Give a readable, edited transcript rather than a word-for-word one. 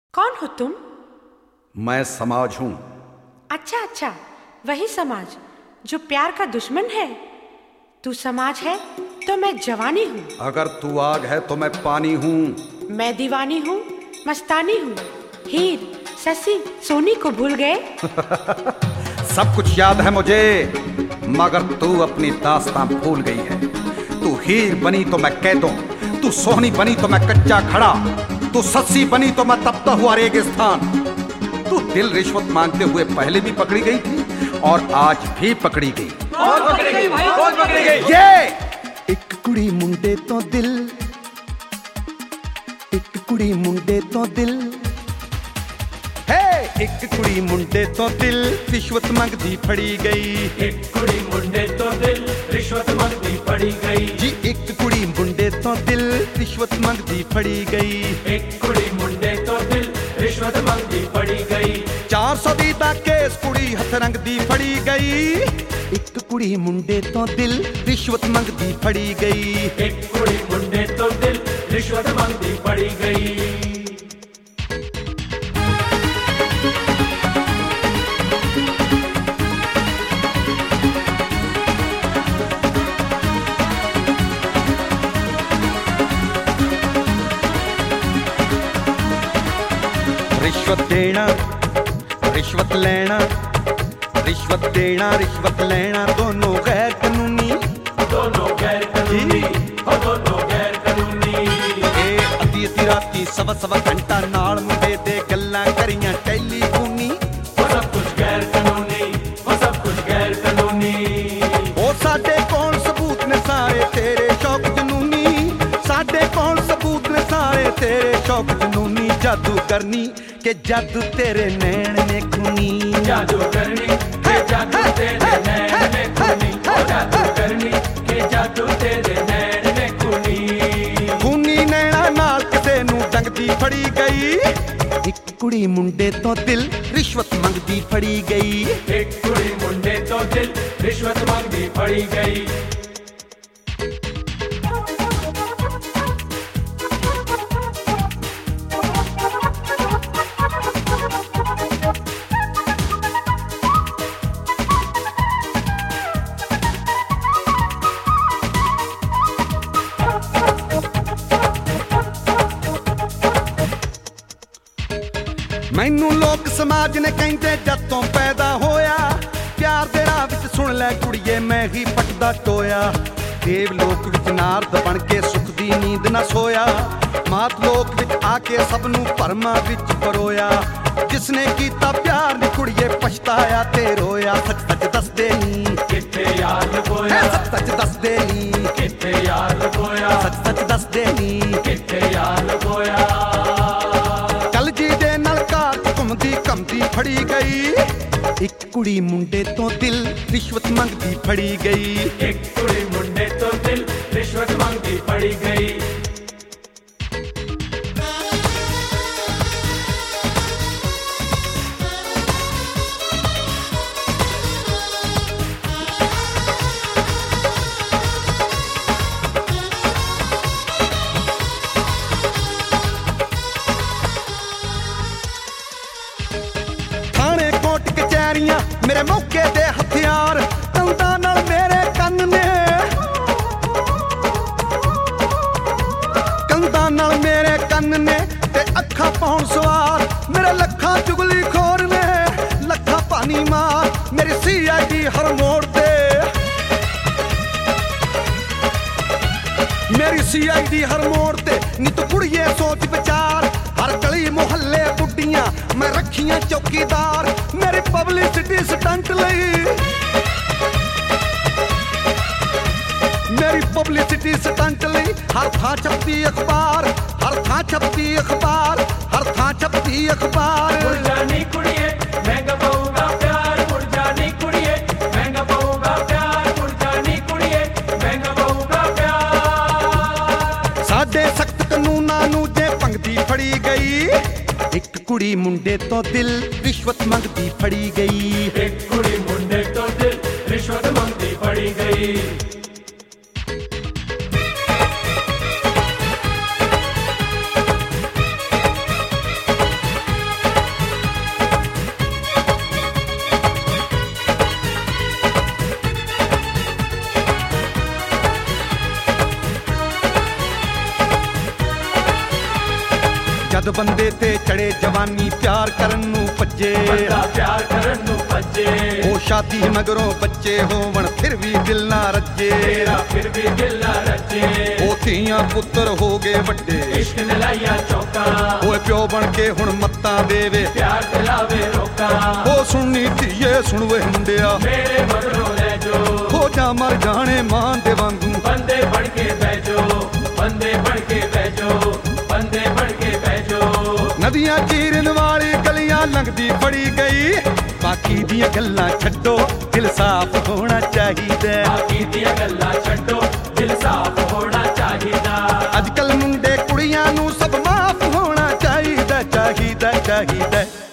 कौन हो तुम? मैं समाज हूँ। अच्छा अच्छा, वही समाज जो प्यार का दुश्मन है। तू समाज है तो मैं जवानी हूँ। अगर तू आग है तो मैं पानी हूँ। मैं दीवानी हूँ, मस्तानी हूँ। हीर, शशि, सोनी को भूल गए? सब कुछ याद है मुझे, मगर तू अपनी दास्तां भूल गई है। तू हीर बनी तो मैं कैदों, तू सोहनी बनी तो मैं कच्चा खड़ा, तू शशि बनी तो मैं तपता हुआ रेगिस्तान। तू दिल रिश्वत मांगते हुए पहले भी पकड़ी गई थी और आज भी पकड़ी गई। और पकड़ी गई भाई, और पकड़ी गई। ये एक कुड़ी मुंडे तो दिल, एक कुड़ी मुंडे तो दिल, एक कुड़ी मुंडे तो दिल रिश्वत मंगदी फड़ी गई। एक कुड़ी मुंडे तो दिल रिश्वत मंगदी फड़ी गई जी, एक कुड़ी मुंडे तो दिल रिश्वत मंगदी फड़ी गई। एक कुड़ी मुंडे तो दिल रिश्वत मंगदी फड़ी गई। 420 दा केस कुड़ी हथ रंग दी फड़ी गई। एक कुड़ी मुंडे तो दिल रिश्वत मंगदी फड़ी गई। एक कुड़ी मुंडे तो दिल रिश्वत मंगदी फड़ी गई। रिश्वत देना, रिश्वत लेना, रिश्वत देना, रिश्वत लेना, दोनों गैर कानूनी, दोनों गैर कानूनी, दोनों गैर कानूनी। अद्धी अद्धी राती सवा सवा घंटा नाल मुंडे दे गल्लां करियां टैलीफोनी। वो सब कुछ गैर कानूनी, वो सब कुछ गैर कानूनी। ओ साडे कौन सबूत ने सारे तेरे शौक जनूनी, साडे कौन सबूत ने सारे तेरे शौक जनूनी। जादू करनी के जादू तेरे नैन ने खूनी, जादू करनी के जादू तेरे नैन ने खूनी। जादू करनी के जादू तेरे नैन ने खूनी। खूनी नैना नाल किसे नू डंगदी फड़ी गई। एक कुड़ी मुंडे तो दिल रिश्वत मंगदी फड़ी गई। एक कुड़ी मुंडे तो दिल रिश्वत मंगदी फड़ी गई। मैनू लोक समाज ने कहंदे जद तों पैदा होया, प्यार दे राह विच सुन लै कुड़िए मैं ही पटदा टोया। देव लोक विच नारद बन के सुख दी नींद ना सोया, मात लोक विच आके सब नू भरमा विच परोया। जिसने कीता प्यार नी कुड़िए पछताया ते रोया। सच सच दस दे नी किथे यार लुकोया, सच सच दस दे नी किथे यार लुकोया, सच सच दस दे नी किथे यार लुकोया। कमदी फड़ी गई। एक कुड़ी मुंडे तो दिल रिश्वत मंगदी फड़ी गई। एक कुड़ी मुंडे तो दिल रिश्वत मंगदी फड़ी गई। मेरे मौके दे हथियार कंधा नाल मेरे कन्न ने, कंधा नाल मेरे कन्न ने ते अखा पाउण सवार। मेरे लखा चुगली खोर ने लखा पानी मार। मेरी CID हर मोड़ ते, मेरी CID हर मोड़ ते। नी तू कुड़िए सोच विचार, हर गली मुहल्ले बुड्डियां मैं रखियां चौकीदार। मेरी पब्लिसिटी स्टंट लई, मेरी पब्लिसिटी स्टंट लई। हर थां छपदी अखबार, हर थां छपदी अखबार, हर थां छपदी अखबार। मुड़ जानी कुड़िए महंगा पऊगा प्यार, मुड़ जानी कुड़िए महंगा पऊगा प्यार, मुड़ जानी कुड़िए महंगा पऊगा प्यार। साडे सख्त कानूनां नू जे भंगदी फड़ी गई। एक कुड़ी मुंडे तो दिल रिश्वत मंगदी फड़ी गई। एक कुड़ी मुंडे तो दिल रिश्वत मंगदी फड़ी गई। ਬੰਦੇ ਤੇ ਚੜੇ ਜਵਾਨੀ ਪਿਆਰ ਕਰਨ ਨੂੰ ਭੱਜੇ ਬੰਦਾ ਪਿਆਰ ਕਰਨ ਨੂੰ ਭੱਜੇ ਉਹ ਸ਼ਾਦੀ ਮਗਰੋਂ ਬੱਚੇ ਹੋਵਣ ਫਿਰ ਵੀ ਦਿਲ ਨਾ ਰੱਜੇ ਤੇਰਾ ਫਿਰ ਵੀ ਦਿਲ ਨਾ ਰੱਜੇ ਉਹ ਧੀਆਂ ਪੁੱਤਰ ਹੋ ਗਏ ਵੱਡੇ ਇਸ਼ਕ ਨੇ ਲਾਈਆਂ ਚੌਕਾਂ ਓਏ ਪਿਓ ਬਣ ਕੇ ਹੁਣ ਮੱਤਾਂ ਦੇਵੇ ਪਿਆਰ ਦਿਲਾਵੇ ਰੋਕਾਂ ਉਹ ਸੁਣਨੀ ਧੀਏ ਸੁਣ ਵੇ ਮੁੰਡਿਆ ਮੇਰੇ ਮਗਰੋਂ ਲੈ ਜੋ ਹੋ ਜਾ ਮਰ ਜਾਣੇ ਮਾਂ ਦੇ ਵਾਂਗੂ ਬੰਦੇ ਬਣ ਕੇ ਬਹਿ ਜੋ ਬੰਦੇ ਬਣ ਕੇ ਬਹਿ ਜੋ ਬੰਦੇ ਬਣ ਕੇ ਬਹਿ ਜੋ ਨਦੀਆਂ ਚੀਰਨ ਵਾਲੀ ਗਲੀਆਂ ਲੰਘਦੀ ਫੜੀ ਗਈ ਬਾਕੀ ਦੀਆਂ ਗੱਲਾਂ ਛੱਡੋ ਦਿਲ ਸਾਫ਼ ਹੋਣਾ ਚਾਹੀਦਾ ਬਾਕੀ ਦੀਆਂ ਗੱਲਾਂ ਛੱਡੋ ਦਿਲ ਸਾਫ਼ ਹੋਣਾ ਚਾਹੀਦਾ ਅੱਜ ਕੱਲ ਮੁੰਡੇ ਕੁੜੀਆਂ ਨੂੰ ਸਭ ਮਾਫ਼ ਹੋਣਾ ਚਾਹੀਦਾ ਚਾਹੀਦਾ ਚਾਹੀਦਾ